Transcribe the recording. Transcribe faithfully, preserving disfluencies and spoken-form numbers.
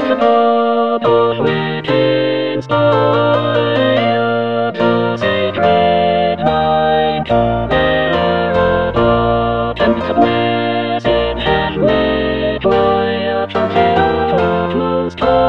the pop of within style, the sacred mind, where above and the blessed hand made by a trumpet of most high.